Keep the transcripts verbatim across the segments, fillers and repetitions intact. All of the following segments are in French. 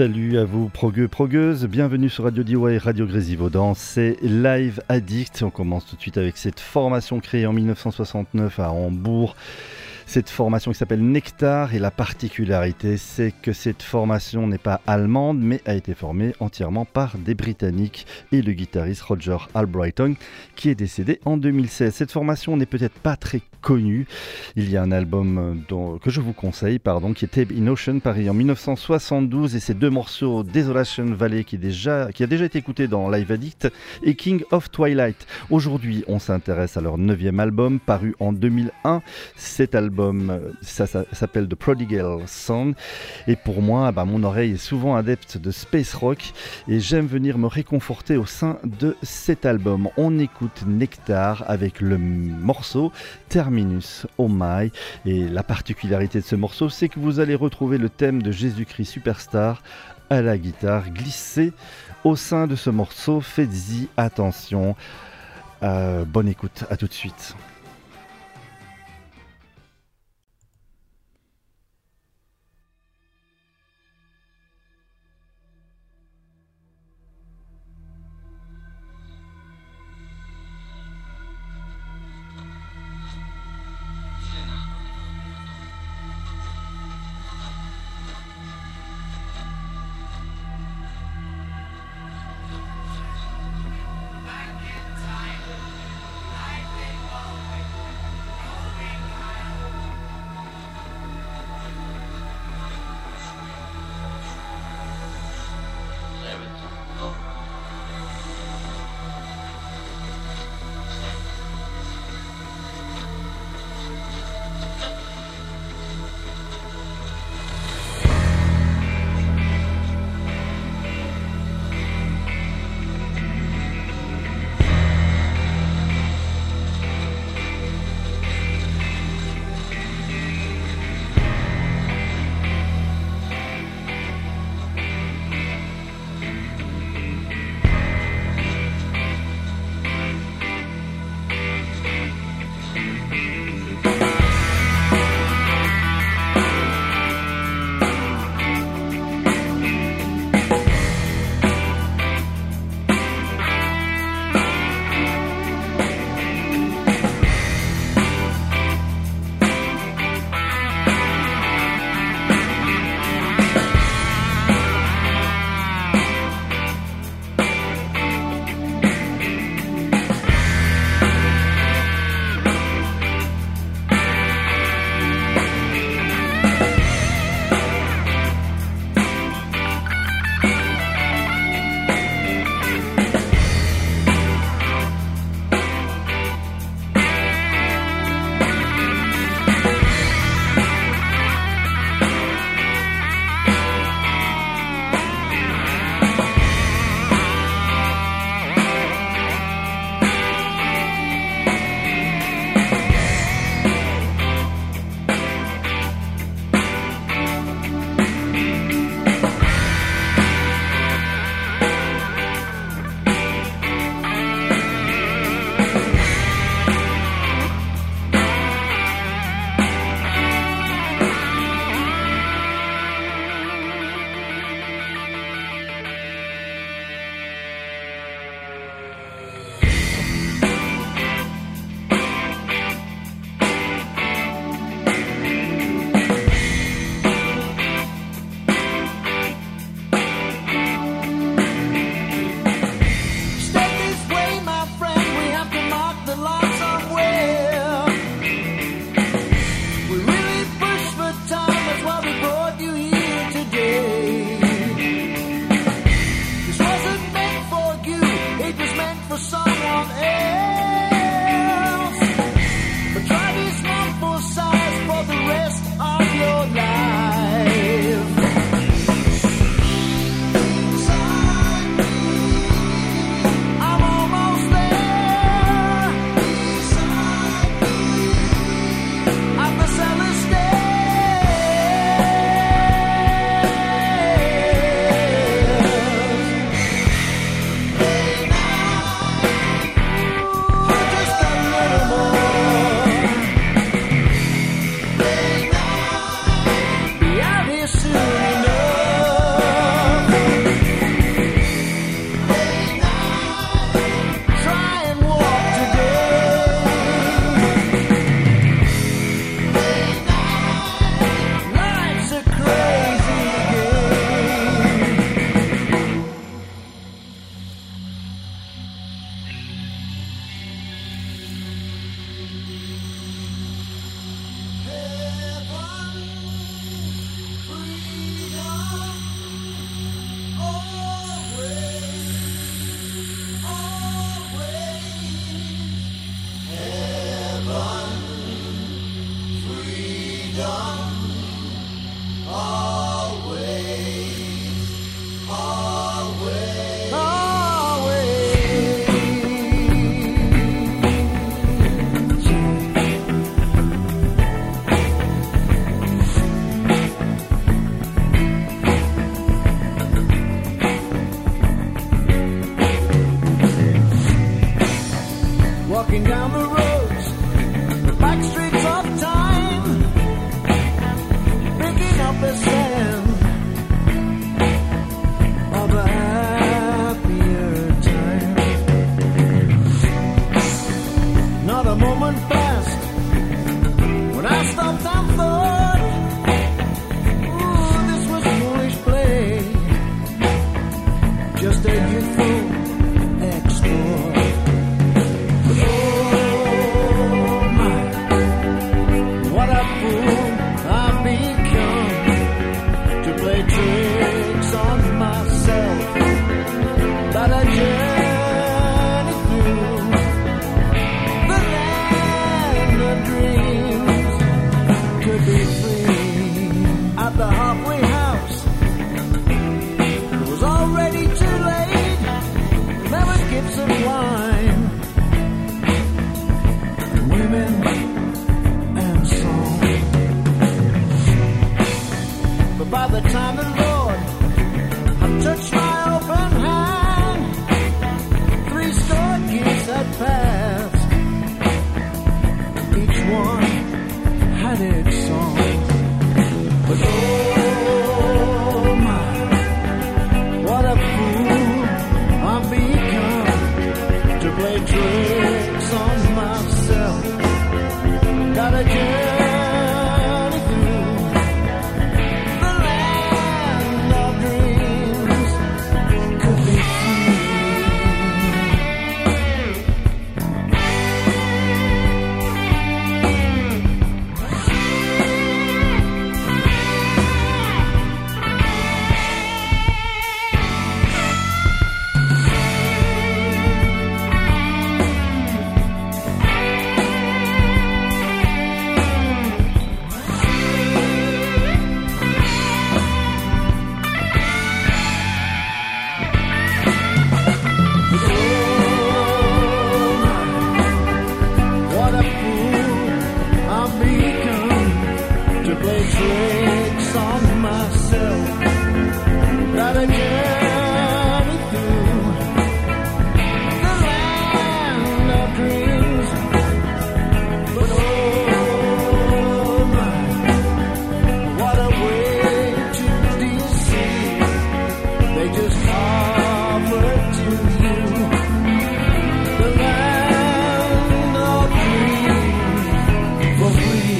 Salut à vous, progueux, progueuses, bienvenue sur Radio D Y, Radio Grésivaudan, c'est Live Addict. On commence tout de suite avec cette formation créée en mille neuf cent soixante-neuf à Hambourg. Cette formation qui s'appelle Nectar, et la particularité c'est que cette formation n'est pas allemande mais a été formée entièrement par des Britanniques et le guitariste Roger Albrighton qui est décédé en deux mille seize. Cette formation n'est peut-être pas très connue. Il y a un album dont, que je vous conseille, pardon, qui est Tabe in Ocean, paru en mille neuf cent soixante-douze, et ces deux morceaux, Desolation Valley qui, est déjà, qui a déjà été écouté dans Live Addict, et King of Twilight. Aujourd'hui on s'intéresse à leur neuvième album paru en deux mille un. Cet album Ça, ça s'appelle The Prodigal Son, et pour moi bah, mon oreille est souvent adepte de space rock et j'aime venir me réconforter au sein de cet album. On écoute Nectar avec le morceau Terminus Oh My, et la particularité de ce morceau c'est que vous allez retrouver le thème de Jésus-Christ Superstar à la guitare glissé au sein de ce morceau. Faites-y attention. Euh, bonne écoute, à tout de suite. Back in time, lightning always walking down the roads, the back streets of time, picking up the sand of a happier time. Not a moment passed when I stopped and thought, ooh, this was foolish play, just a youthful exploit. But oh my, what a fool I've become to play tricks on myself. That a journey through the land of dreams could be free. At the halfway house, it was already too late. There was gifts of wine, and women and song. But by the time the Lord had touched my open hand, three score years had passed. Each one had its song. But oh my, what a fool I've become to play tricks on myself. Got a journey through the land of dreams could be free. What a fool I've become to play tricks on myself. Got a journey through the land of dreams. But oh my, what a way to deceive. They just offer to you the land of dreams for free.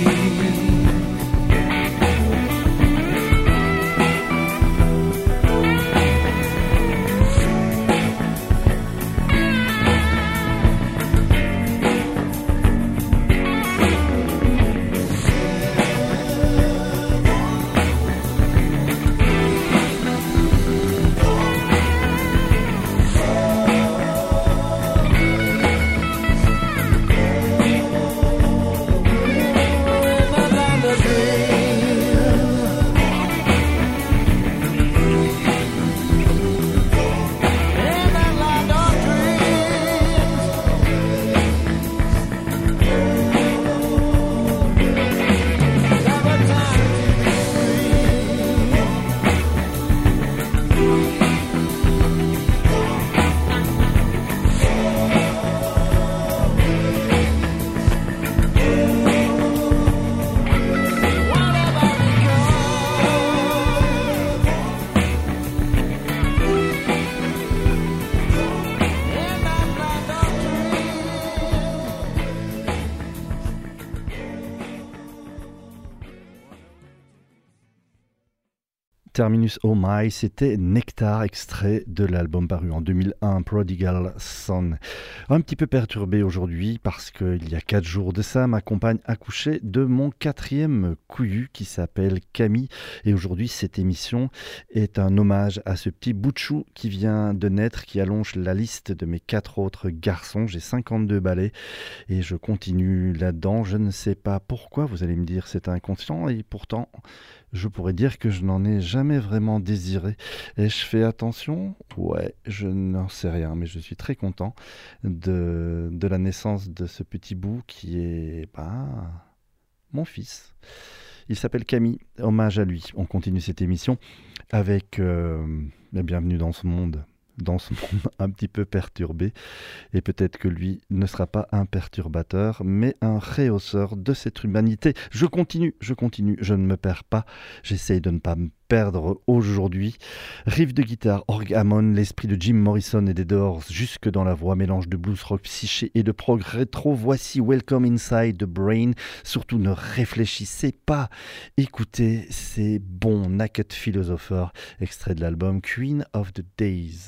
Terminus Oh My, c'était Nectar, extrait de l'album paru en deux mille un, Prodigal Son. Un petit peu perturbé aujourd'hui parce qu'il y a quatre jours de ça, ma compagne accouchait de mon quatrième couillu qui s'appelle Camille. Et aujourd'hui, cette émission est un hommage à ce petit bout de chou qui vient de naître, qui allonge la liste de mes quatre autres garçons. J'ai cinquante-deux balais et je continue là-dedans. Je ne sais pas pourquoi, vous allez me dire c'est inconscient et pourtant... je pourrais dire que je n'en ai jamais vraiment désiré. Ai-je fait attention ? Ouais, je n'en sais rien, mais je suis très content de, de la naissance de ce petit bout qui est bah, mon fils. Il s'appelle Camille, hommage à lui. On continue cette émission avec euh, la bienvenue dans ce monde dans ce monde un petit peu perturbé. Et peut-être que lui ne sera pas un perturbateur, mais un rehausseur de cette humanité. Je continue, je continue, je ne me perds pas. J'essaye de ne pas me perdre aujourd'hui. Riff de guitare, orgue Hammond, l'esprit de Jim Morrison et des Doors jusque dans la voix, mélange de blues rock psyché et de prog rétro. Voici Welcome Inside the Brain. Surtout ne réfléchissez pas. Écoutez, c'est bon. Naked Philosopher, extrait de l'album Queen of the Days.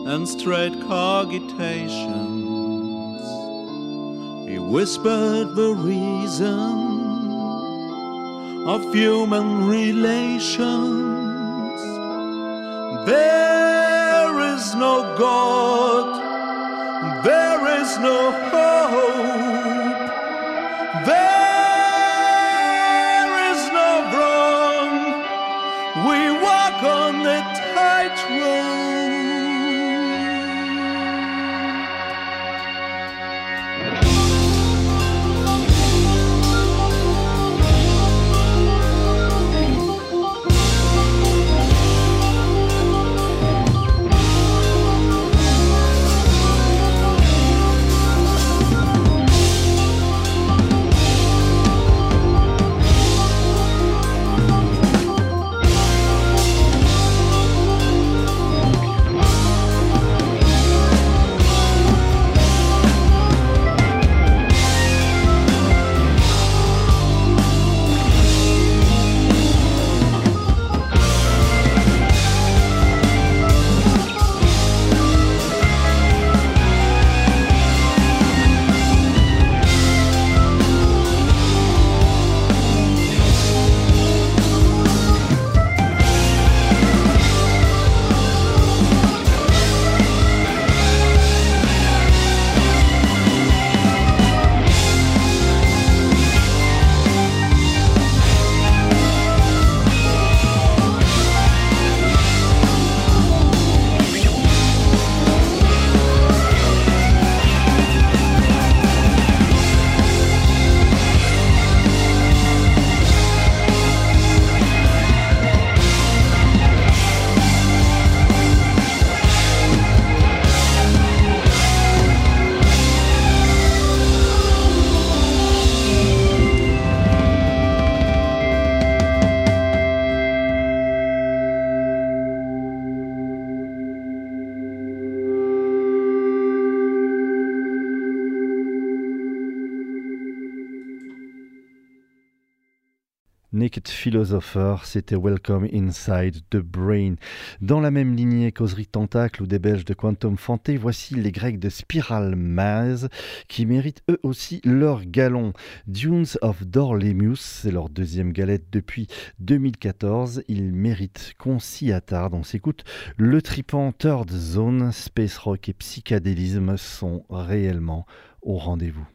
and straight cogitations. He whispered the reason of human relations. There is no God, there is no hope, there is no wrong. We walk on the tightrope. Naked Philosopher, c'était Welcome Inside the Brain. Dans la même lignée qu'Osric Tentacle ou des Belges de Quantum Fante, voici les Grecs de Spiral Maze qui méritent eux aussi leur galon. Dunes of Dorlemus, c'est leur deuxième galette depuis deux mille quatorze. Ils méritent qu'on s'y attarde. On s'écoute. Le tripant Third Zone, Space Rock et Psychédélisme sont réellement au rendez-vous.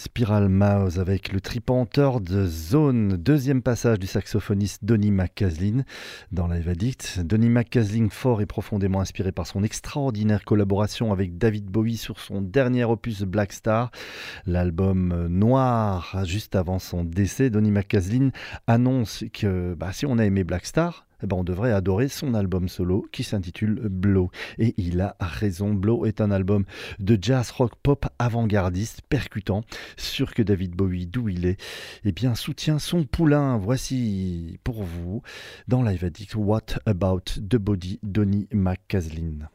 Spiral Mouse avec le tripenteur de Zone, deuxième passage du saxophoniste Donny McCaslin dans Live Addict. Donny McCaslin, fort et profondément inspiré par son extraordinaire collaboration avec David Bowie sur son dernier opus Black Star, l'album noir juste avant son décès. Donny McCaslin annonce que bah, si on a aimé Black Star, eh ben on devrait adorer son album solo qui s'intitule Blow. Et il a raison, Blow est un album de jazz rock pop avant-gardiste, percutant, sûr que David Bowie, d'où il est, eh bien soutient son poulain. Voici pour vous, dans Live Addict, What About the Body, Donny McCaslin.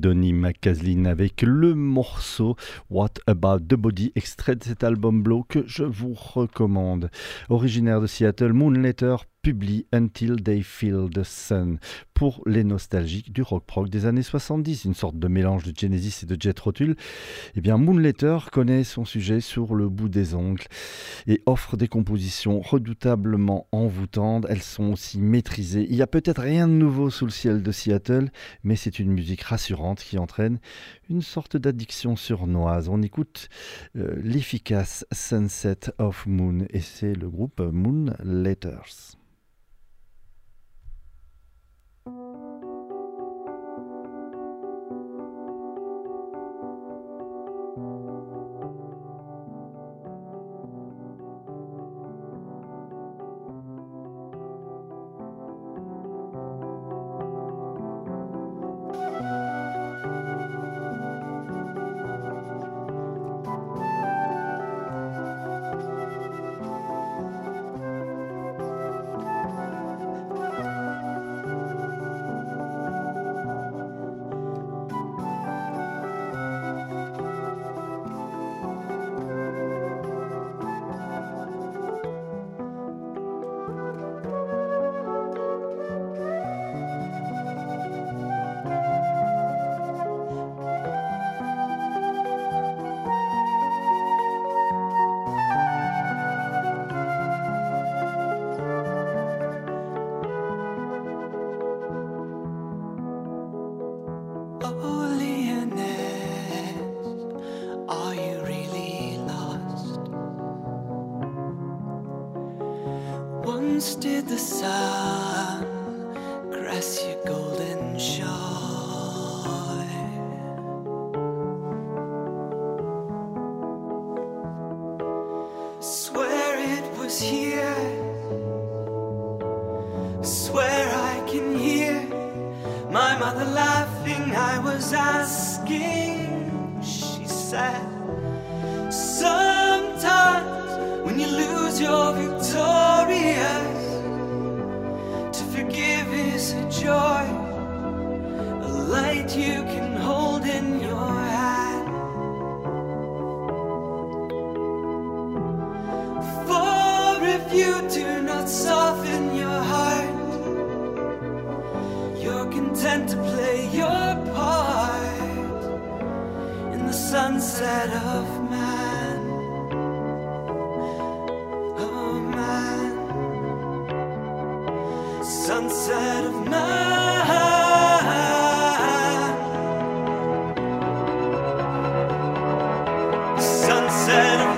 Donny McCaslin avec le morceau What About the Body, extrait de cet album Blow que je vous recommande. Originaire de Seattle, Moonletter publie Until They Feel the Sun pour les nostalgiques du rock prog des années soixante-dix, une sorte de mélange de Genesis et de Jethro Tull. Eh bien, Moonletter connaît son sujet sur le bout des ongles et offre des compositions redoutablement envoûtantes. Elles sont aussi maîtrisées. Il n'y a peut-être rien de nouveau sous le ciel de Seattle, mais c'est une musique rassurante qui entraîne une sorte d'addiction sournoise. On écoute euh, l'efficace Sunset of Moon et c'est le groupe Moonletters. Once did the sun caress your golden shore, swear it was here, swear I can hear my mother laughing. I was asking, she said, sometimes when you lose your victorious, to forgive is a joy, a light you can hold in your hand. For if you do not soften your heart, you're content to play your part in the sunset of man. Sunset of man, sunset of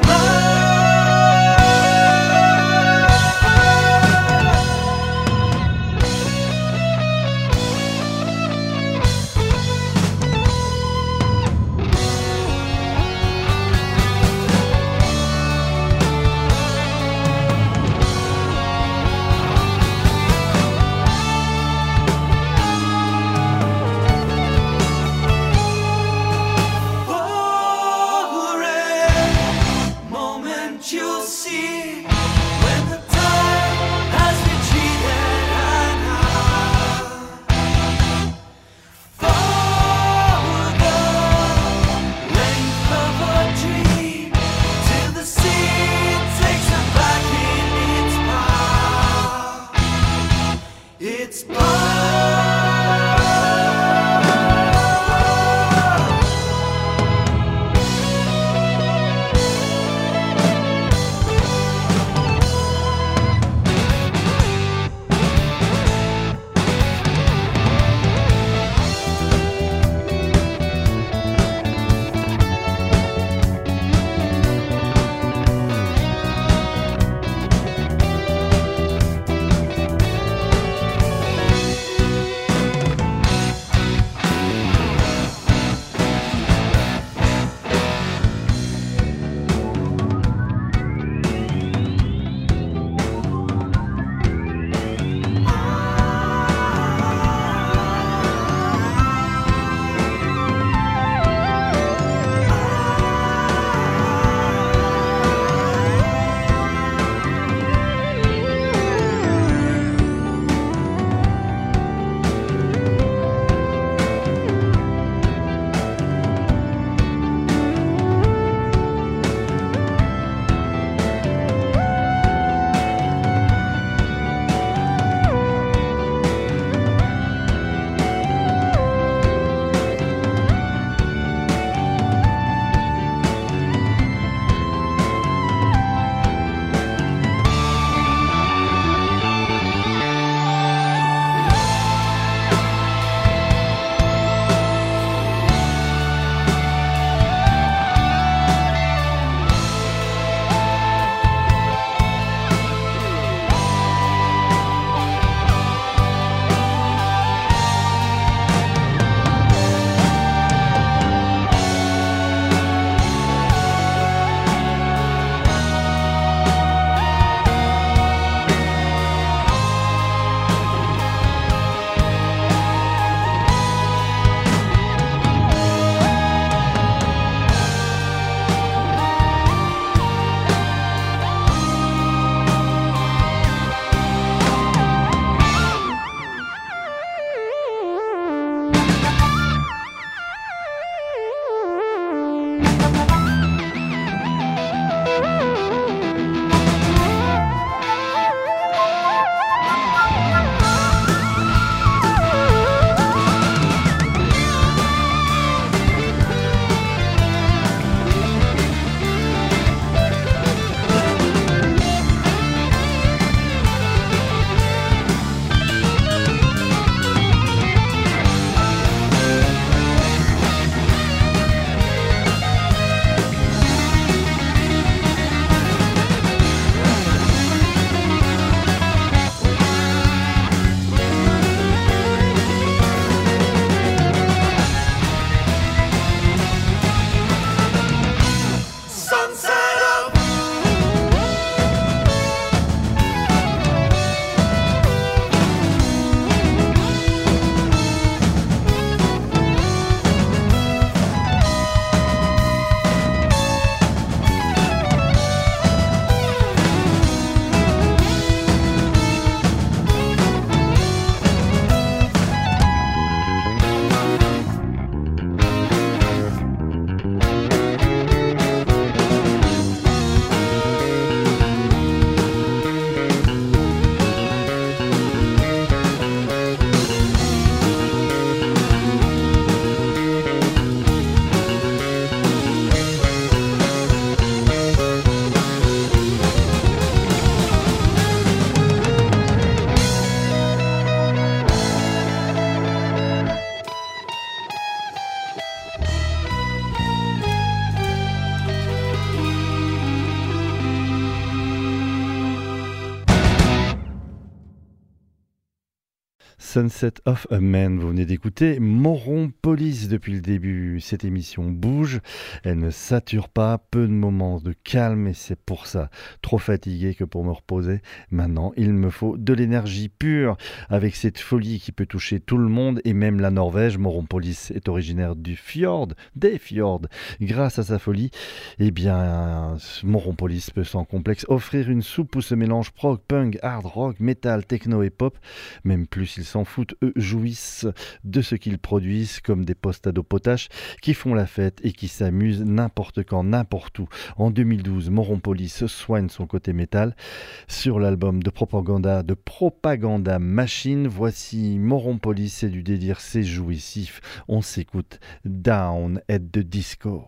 Sunset of a Man, vous venez d'écouter Moron Police. Depuis le début, cette émission bouge, elle ne sature pas, peu de moments de calme et c'est pour ça, trop fatigué que pour me reposer. Maintenant, il me faut de l'énergie pure, avec cette folie qui peut toucher tout le monde et même la Norvège. Moron Police est originaire du fjord, des fjords. Grâce à sa folie, eh bien, Moron Police peut sans complexe offrir une soupe où se mélange prog, punk, hard rock, metal, techno et pop. Même plus, ils s'en foutent, eux jouissent de ce qu'ils produisent comme des post-ados potaches qui font la fête et qui s'amusent n'importe quand, n'importe où. En deux mille douze, Moron Police soigne son côté métal sur l'album de Propaganda, de Propaganda Machine. Voici Moron Police, c'est du délire, c'est jouissif. On s'écoute Down at the Disco.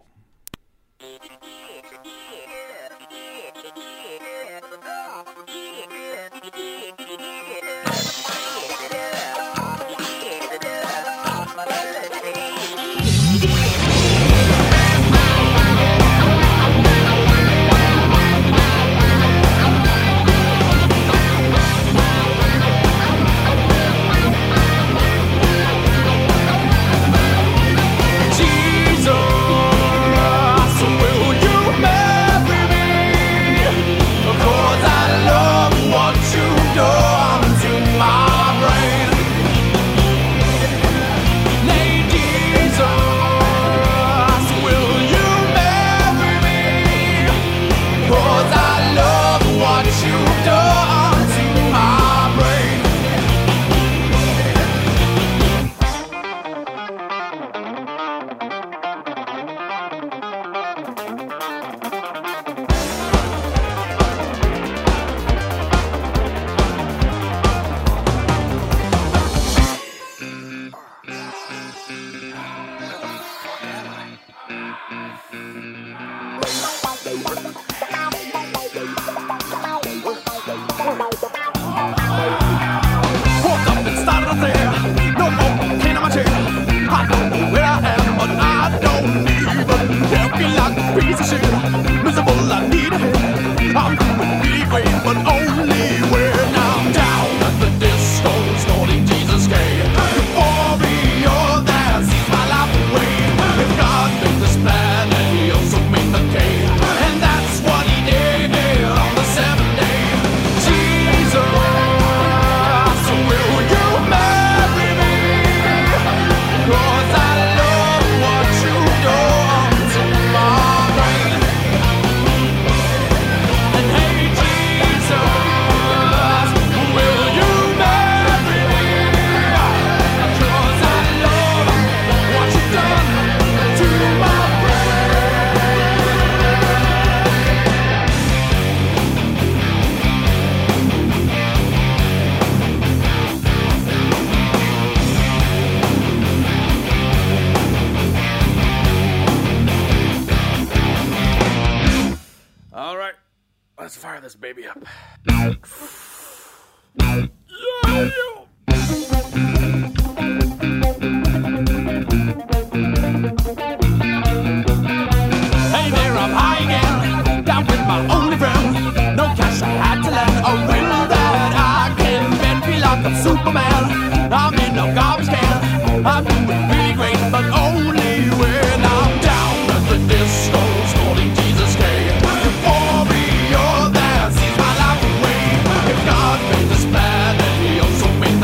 So many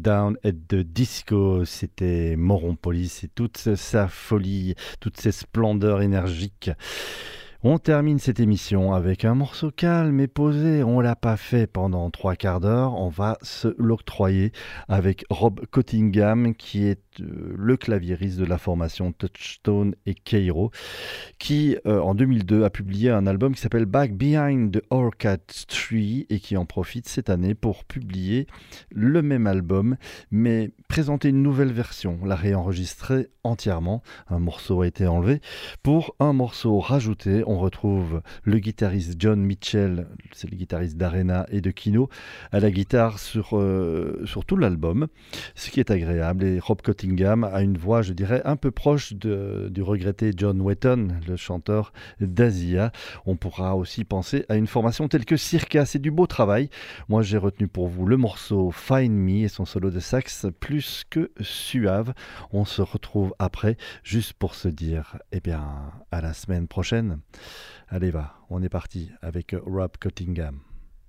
Down at the Disco, c'était Moron Police et toute sa folie, toutes ses splendeurs énergiques. On termine cette émission avec un morceau calme et posé. On l'a pas fait pendant trois quarts d'heure. On va se l'octroyer avec Rob Cottingham, qui est euh, le claviériste de la formation Touchstone et Cairo, qui euh, en deux mille deux a publié un album qui s'appelle Back Behind the Orchard Tree et qui en profite cette année pour publier le même album, mais présenter une nouvelle version, la réenregistrer entièrement. Un morceau a été enlevé pour un morceau rajouté. On retrouve le guitariste John Mitchell, c'est le guitariste d'Arena et de Kino, à la guitare sur, euh, sur tout l'album, ce qui est agréable. Et Rob Cottingham a une voix, je dirais, un peu proche de, du regretté John Wetton, le chanteur d'Asia. On pourra aussi penser à une formation telle que Circa. C'est du beau travail. Moi, j'ai retenu pour vous le morceau Find Me et son solo de sax plus que suave. On se retrouve après, juste pour se dire, eh bien, à la semaine prochaine. Allez, va, on est parti avec Rob Cottingham.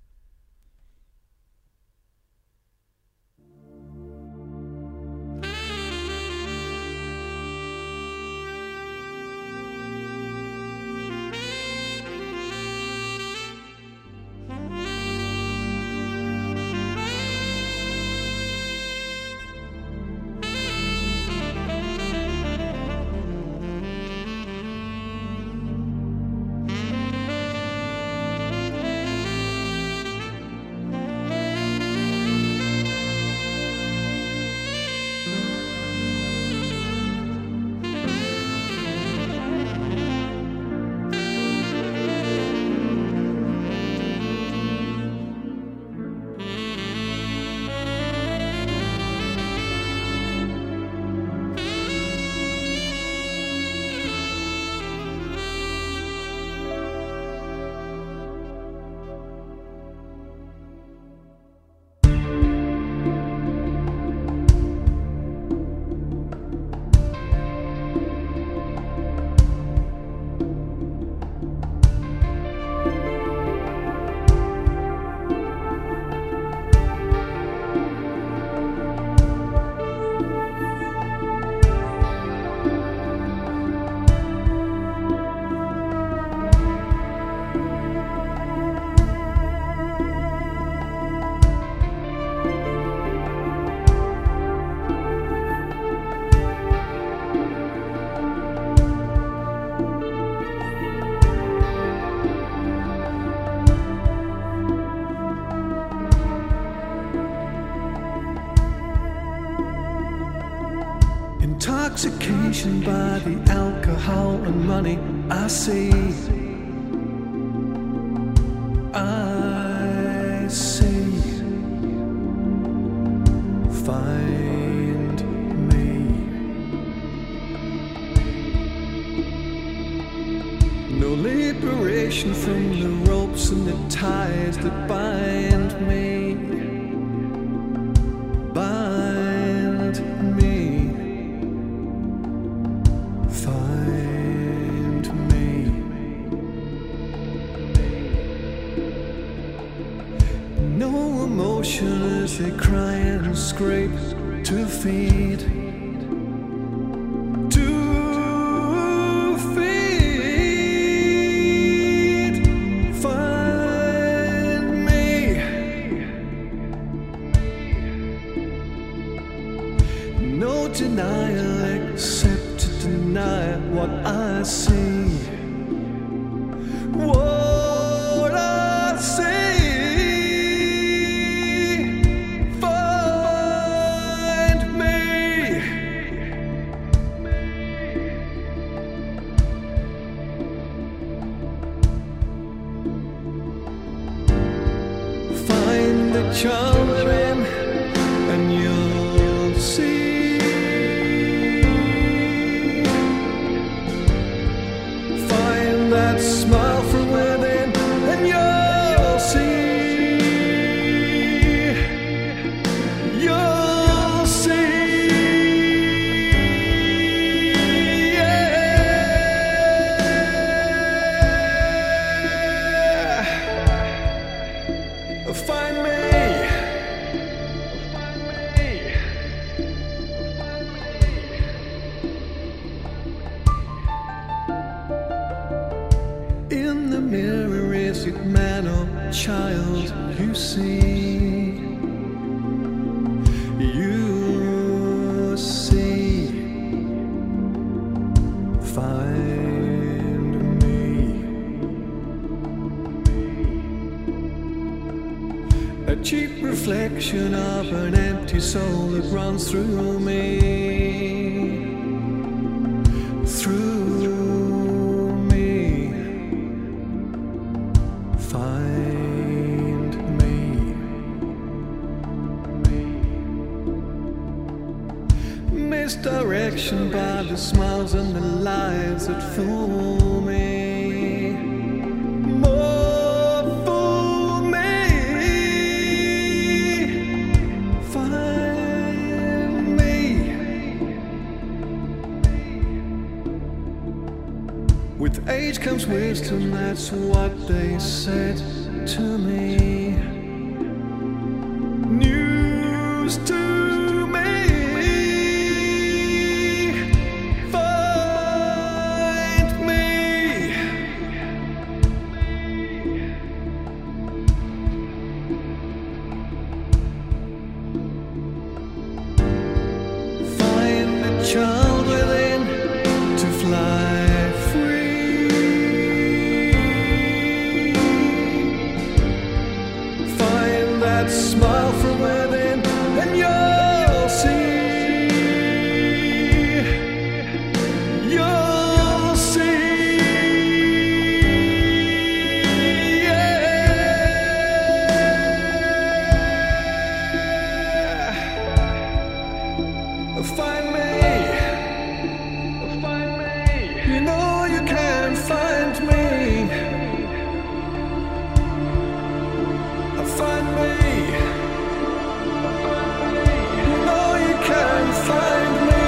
Intoxication by the alcohol and money I see. I see. Find me. No liberation from the ropes and the ties that bind me. Bind me. As they cry and scrape to feed, to feed. Find me. No denial except to deny what I see. What I see. Charming, and you'll see. Find that smile from within, and you'll see. You'll see. Yeah. Find me. the mirror, is it man or child you see? You see, find me. A cheap reflection of an empty soul that runs through me. Through me, find me. Misdirection by the smiles and the lies that fool me. More fool me. Find me. With age comes wisdom, that's what they said to me. News to me. Find me. Find the child within to fly free. Find that smile from within, and you'll see. You'll see. Yeah. Find me. Find me. You know you can find me. Find me. You know you can find me.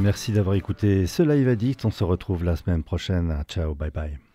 Merci d'avoir écouté ce Live Addict. On se retrouve la semaine prochaine. Ciao, bye bye.